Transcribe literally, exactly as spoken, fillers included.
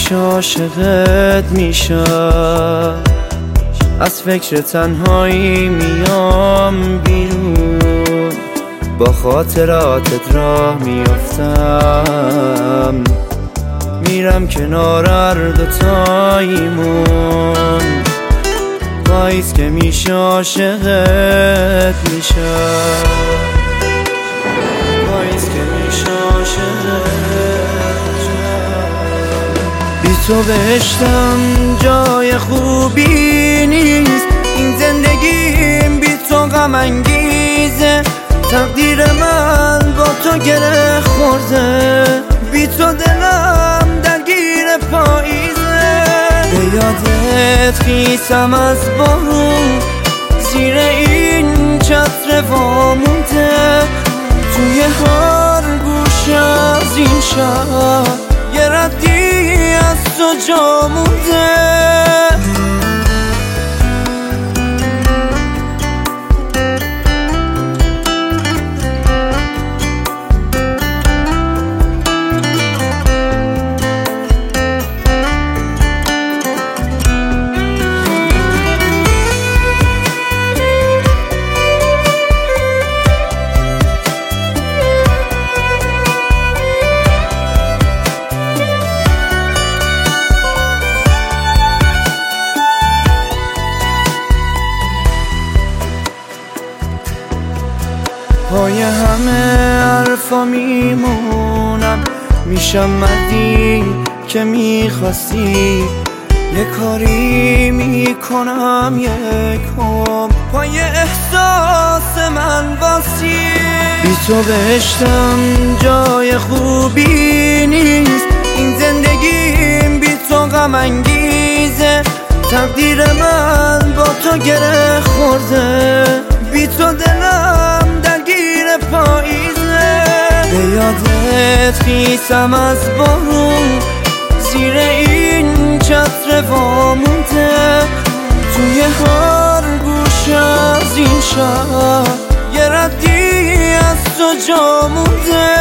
همیشه عاشقت میشم، از فکر تنهایی میام بیرون، با خاطراتت راه میافتم، میرم کنار هر دوتاییمون، پاییز که میشه عاشقت میشم، پاییز که میشه عاشقت میشم. بی تو بهشتم جای خوبی نیست، این زندگیم بی تو غم انگیزه، تقدیر من با تو گره خورده، بی تو دلم درگیر پاییزه، به یادت خیسم از بارون، زیر این چتر وامونده، توی هر گوشه از این شهر یه ردی از تو جا مونده. پای همه حرفا میمونم، میشم مردی که میخواستی، یه کاری میکنم یکم، پای احساس من واسی، بی تو بهشتم جای خوبی نیست، این زندگیم بی تو غم انگیزه، تقدیر من با تو گره خورده، بی تو دلم درگیر پاییزه، به یادت خیسم از بارون، زیر این چتر وامونده، توی هر گوشه از این شهر یه ردی از تو جا مونده.